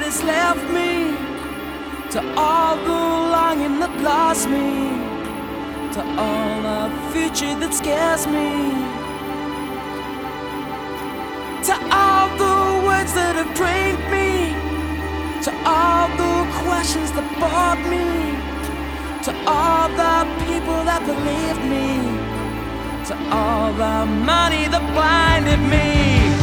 has left me, to all the longing that lost me, to all the future that scares me, to all the words that have drained me, to all the questions that bored me, to all the people that believed me, to all the money that blinded me.